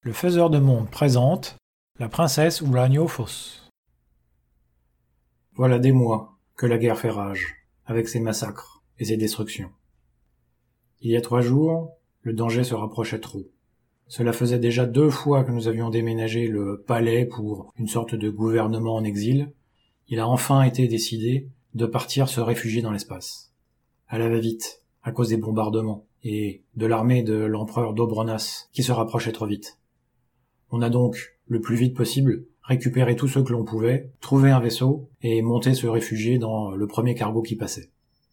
Le faiseur de monde présente la princesse ou l'agneau fausse. Voilà des mois que la guerre fait rage, avec ses massacres et ses destructions. Il y a 3 jours, le danger se rapprochait trop. Cela faisait déjà 2 fois que nous avions déménagé le palais pour une sorte de gouvernement en exil. Il a enfin été décidé de partir se réfugier dans l'espace. À la va-vite, à cause des bombardements et de l'armée de l'empereur d'Obronas qui se rapprochait trop vite. On a donc, le plus vite possible, récupéré tout ce que l'on pouvait, trouvé un vaisseau et monté se réfugier dans le premier cargo qui passait.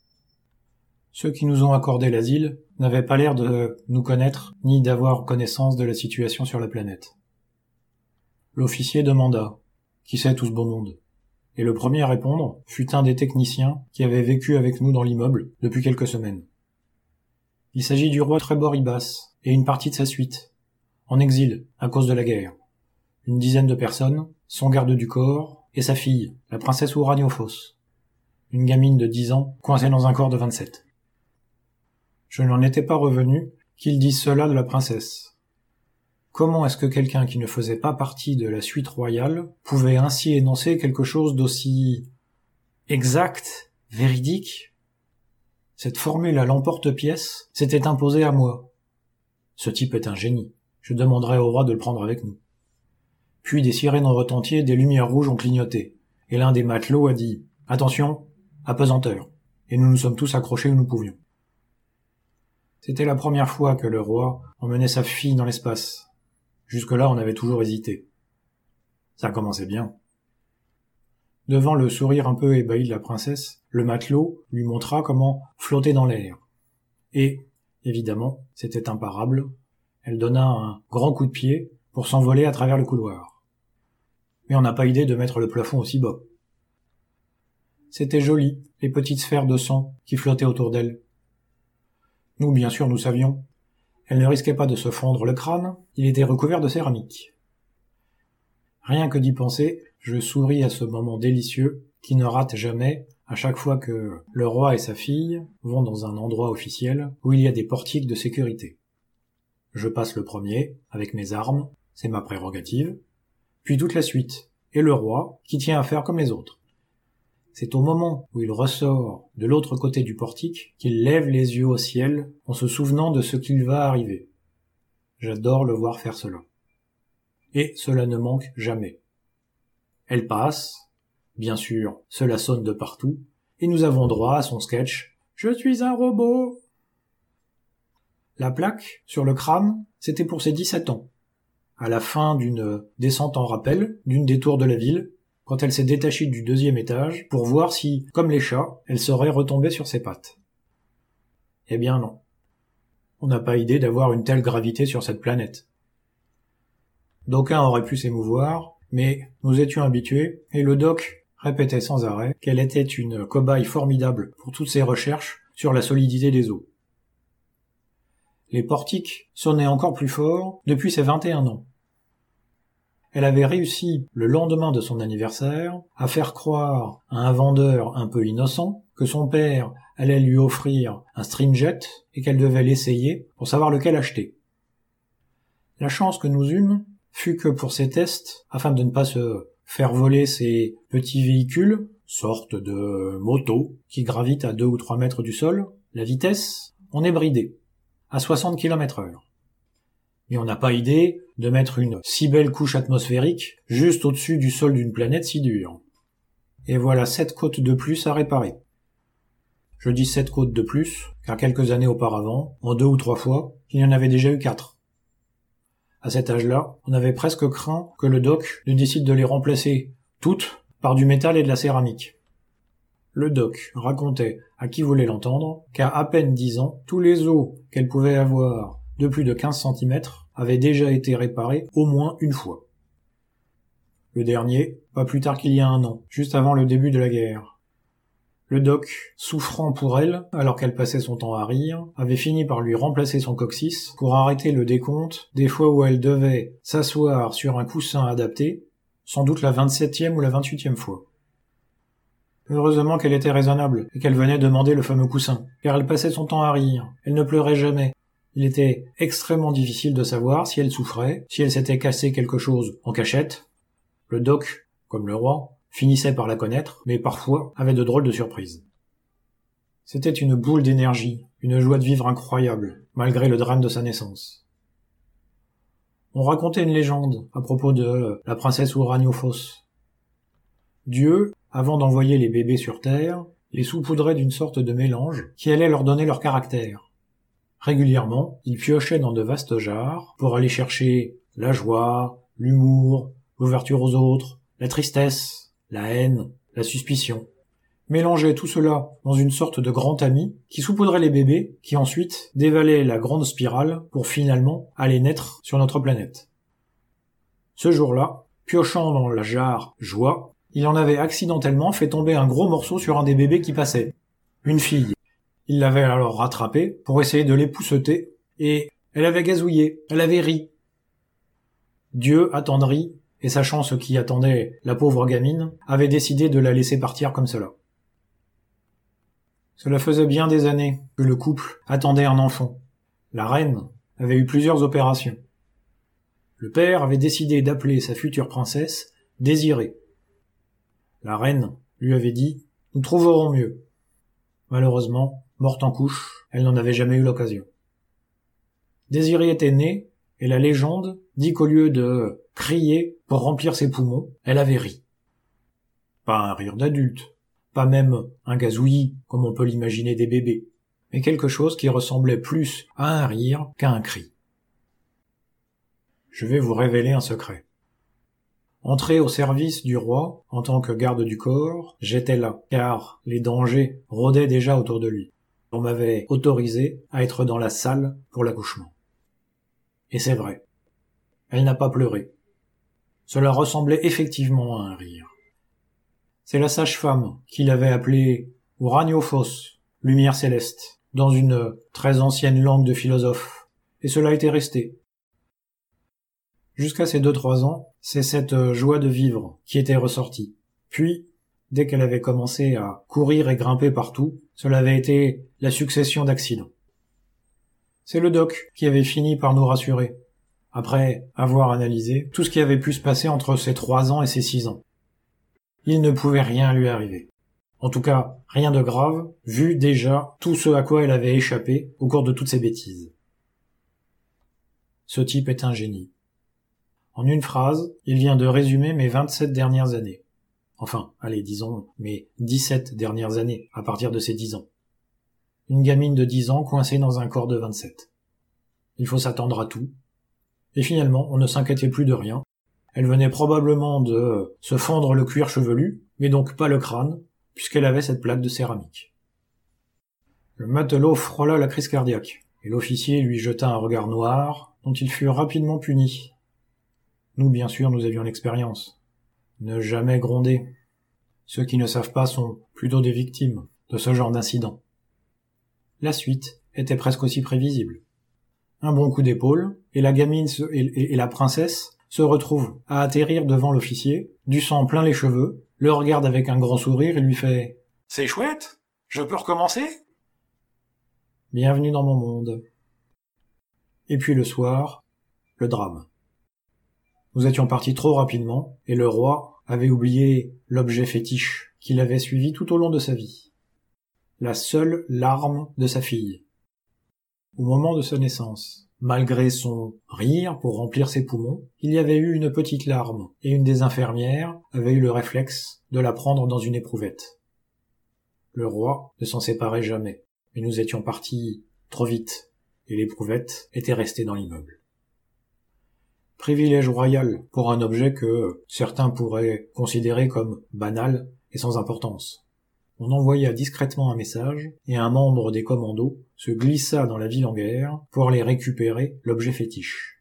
Ceux qui nous ont accordé l'asile n'avaient pas l'air de nous connaître ni d'avoir connaissance de la situation sur la planète. L'officier demanda « Qui c'est tout ce beau monde ?» Et le premier à répondre fut un des techniciens qui avait vécu avec nous dans l'immeuble depuis quelques semaines. Il s'agit du roi Tréboribas et une partie de sa suite, en exil à cause de la guerre. Une dizaine de personnes, son garde du corps et sa fille, la princesse Ouragnophos, une gamine de 10 ans coincée dans un corps de 27. Je n'en étais pas revenu qu'ils disent cela de la princesse. Comment est-ce que quelqu'un qui ne faisait pas partie de la suite royale pouvait ainsi énoncer quelque chose d'aussi exact, véridique ? Cette formule à l'emporte-pièce s'était imposée à moi. Ce type est un génie. Je demanderai au roi de le prendre avec nous. Puis des sirènes ont retenti et des lumières rouges ont clignoté, et l'un des matelots a dit « Attention, apesanteur !» et nous nous sommes tous accrochés où nous pouvions. C'était la première fois que le roi emmenait sa fille dans l'espace. Jusque-là, on avait toujours hésité. Ça commençait bien. Devant le sourire un peu ébahi de la princesse, le matelot lui montra comment flotter dans l'air. Et, évidemment, c'était imparable. Elle donna un grand coup de pied pour s'envoler à travers le couloir. Mais on n'a pas idée de mettre le plafond aussi bas. C'était joli, les petites sphères de sang qui flottaient autour d'elle. Nous, bien sûr, nous savions. Elle ne risquait pas de se fondre le crâne, il était recouvert de céramique. Rien que d'y penser, je souris à ce moment délicieux qui ne rate jamais à chaque fois que le roi et sa fille vont dans un endroit officiel où il y a des portiques de sécurité. Je passe le premier, avec mes armes, c'est ma prérogative, puis toute la suite, et le roi, qui tient à faire comme les autres. C'est au moment où il ressort de l'autre côté du portique qu'il lève les yeux au ciel en se souvenant de ce qu'il va arriver. J'adore le voir faire cela. Et cela ne manque jamais. Elle passe, bien sûr, cela sonne de partout, et nous avons droit à son sketch « Je suis un robot !» La plaque, sur le crâne, c'était pour ses 17 ans. À la fin d'une descente en rappel, d'une des tours de la ville, quand elle s'est détachée du 2e étage, pour voir si, comme les chats, elle serait retombée sur ses pattes. Eh bien non. On n'a pas idée d'avoir une telle gravité sur cette planète. D'aucuns auraient pu s'émouvoir, mais nous étions habitués, et le doc répétait sans arrêt qu'elle était une cobaye formidable pour toutes ses recherches sur la solidité des os. Les portiques sonnaient encore plus fort depuis ses 21 ans. Elle avait réussi, le lendemain de son anniversaire, à faire croire à un vendeur un peu innocent que son père allait lui offrir un Streamjet et qu'elle devait l'essayer pour savoir lequel acheter. La chance que nous eûmes fut que pour ces tests, afin de ne pas se faire voler ces petits véhicules, sorte de motos qui gravitent à 2 ou 3 mètres du sol, la vitesse, on est bridé, à 60 km/h. Et on n'a pas idée de mettre une si belle couche atmosphérique juste au-dessus du sol d'une planète si dure. Et voilà 7 côtes de plus à réparer. Je dis 7 côtes de plus, car quelques années auparavant, en 2 ou 3 fois, il y en avait déjà eu 4. À cet âge-là, on avait presque craint que le doc ne décide de les remplacer toutes par du métal et de la céramique. Le doc racontait à qui voulait l'entendre qu'à peine 10 ans, tous les os qu'elle pouvait avoir de plus de 15 cm avaient déjà été réparés au moins une fois. Le dernier, pas plus tard qu'il y a 1 an, juste avant le début de la guerre. Le doc, souffrant pour elle, alors qu'elle passait son temps à rire, avait fini par lui remplacer son coccyx pour arrêter le décompte des fois où elle devait s'asseoir sur un coussin adapté, sans doute la 27e ou la 28e fois. Heureusement qu'elle était raisonnable et qu'elle venait demander le fameux coussin, car elle passait son temps à rire, elle ne pleurait jamais, Il était extrêmement difficile de savoir si elle souffrait, si elle s'était cassé quelque chose en cachette. Le doc, comme le roi, finissait par la connaître, mais parfois avait de drôles de surprises. C'était une boule d'énergie, une joie de vivre incroyable, malgré le drame de sa naissance. On racontait une légende à propos de la princesse Uraniofos. Dieu, avant d'envoyer les bébés sur Terre, les saupoudrait d'une sorte de mélange qui allait leur donner leur caractère. Régulièrement, il piochait dans de vastes jarres pour aller chercher la joie, l'humour, l'ouverture aux autres, la tristesse, la haine, la suspicion. Mélangeait tout cela dans une sorte de grand tamis qui saupoudrait les bébés, qui ensuite dévalait la grande spirale pour finalement aller naître sur notre planète. Ce jour-là, piochant dans la jarre joie, il en avait accidentellement fait tomber un gros morceau sur un des bébés qui passait. Une fille. Il l'avait alors rattrapée pour essayer de l'épousseter, et elle avait gazouillé, elle avait ri. Dieu, attendri, et sachant ce qui attendait la pauvre gamine, avait décidé de la laisser partir comme cela. Cela faisait bien des années que le couple attendait un enfant. La reine avait eu plusieurs opérations. Le père avait décidé d'appeler sa future princesse Désirée. La reine lui avait dit « Nous trouverons mieux ». Malheureusement, morte en couche, elle n'en avait jamais eu l'occasion. Désirée était née, et la légende dit qu'au lieu de crier pour remplir ses poumons, elle avait ri. Pas un rire d'adulte, pas même un gazouillis comme on peut l'imaginer des bébés, mais quelque chose qui ressemblait plus à un rire qu'à un cri. Je vais vous révéler un secret. Entré au service du roi, en tant que garde du corps, j'étais là, car les dangers rôdaient déjà autour de lui. On m'avait autorisé à être dans la salle pour l'accouchement. Et c'est vrai. Elle n'a pas pleuré. Cela ressemblait effectivement à un rire. C'est la sage-femme qui l'avait appelé Uraniofos, lumière céleste, dans une très ancienne langue de philosophe, et cela était resté. Jusqu'à ses 2-3 ans, c'est cette joie de vivre qui était ressortie. Puis, dès qu'elle avait commencé à courir et grimper partout, cela avait été la succession d'accidents. C'est le doc qui avait fini par nous rassurer, après avoir analysé tout ce qui avait pu se passer entre ses 3 ans et ses 6 ans. Il ne pouvait rien lui arriver. En tout cas, rien de grave, vu déjà tout ce à quoi elle avait échappé au cours de toutes ces bêtises. Ce type est un génie. En une phrase, il vient de résumer mes 27 dernières années. Enfin, allez, disons, mes 17 dernières années, à partir de ses 10 ans. Une gamine de 10 ans coincée dans un corps de 27. Il faut s'attendre à tout. Et finalement, on ne s'inquiétait plus de rien. Elle venait probablement de se fendre le cuir chevelu, mais donc pas le crâne, puisqu'elle avait cette plaque de céramique. Le matelot frôla la crise cardiaque, et l'officier lui jeta un regard noir, dont il fut rapidement puni. Nous, bien sûr, nous avions l'expérience. Ne jamais gronder. Ceux qui ne savent pas sont plutôt des victimes de ce genre d'incident. La suite était presque aussi prévisible. Un bon coup d'épaule, et la gamine et la princesse se retrouvent à atterrir devant l'officier, du sang plein les cheveux, le regarde avec un grand sourire et lui fait « C'est chouette, je peux recommencer ?» Bienvenue dans mon monde. Et puis le soir, le drame. Nous étions partis trop rapidement, et le roi avait oublié l'objet fétiche qui l'avait suivi tout au long de sa vie. La seule larme de sa fille. Au moment de sa naissance, malgré son rire pour remplir ses poumons, il y avait eu une petite larme, et une des infirmières avait eu le réflexe de la prendre dans une éprouvette. Le roi ne s'en séparait jamais, mais nous étions partis trop vite, et l'éprouvette était restée dans l'immeuble. Privilège royal pour un objet que certains pourraient considérer comme banal et sans importance. On envoya discrètement un message, et un membre des commandos se glissa dans la ville en guerre pour aller récupérer l'objet fétiche.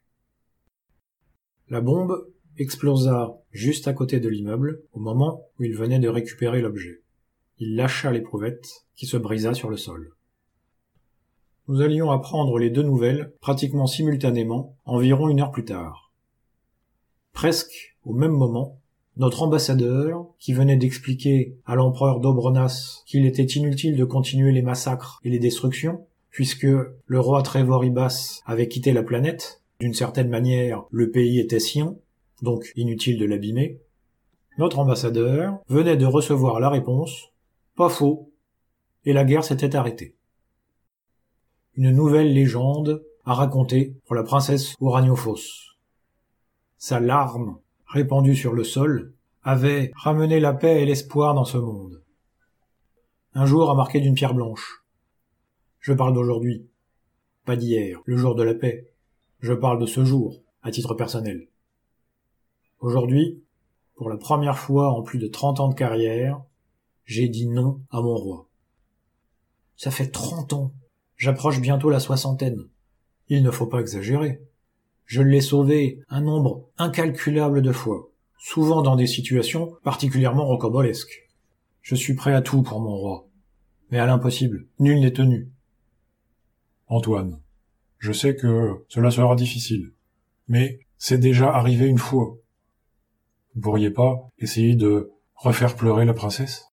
La bombe explosa juste à côté de l'immeuble au moment où il venait de récupérer l'objet. Il lâcha l'éprouvette qui se brisa sur le sol. Nous allions apprendre les 2 nouvelles pratiquement simultanément, environ 1 heure plus tard. Presque au même moment, notre ambassadeur, qui venait d'expliquer à l'empereur d'Obronas qu'il était inutile de continuer les massacres et les destructions, puisque le roi Trévoribas avait quitté la planète, d'une certaine manière, le pays était sien, donc inutile de l'abîmer, notre ambassadeur venait de recevoir la réponse « Pas faux », et la guerre s'était arrêtée. Une nouvelle légende à raconter pour la princesse Ouragnophos. Sa larme, répandue sur le sol, avait ramené la paix et l'espoir dans ce monde. Un jour a marqué d'une pierre blanche. Je parle d'aujourd'hui, pas d'hier, le jour de la paix. Je parle de ce jour, à titre personnel. Aujourd'hui, pour la première fois en plus de 30 ans de carrière, j'ai dit non à mon roi. Ça fait 30 ans. J'approche bientôt la soixantaine. Il ne faut pas exagérer. Je l'ai sauvé un nombre incalculable de fois, souvent dans des situations particulièrement rocambolesques. Je suis prêt à tout pour mon roi. Mais à l'impossible, nul n'est tenu. Antoine, je sais que cela sera difficile, mais c'est déjà arrivé une fois. Vous pourriez pas essayer de refaire pleurer la princesse ?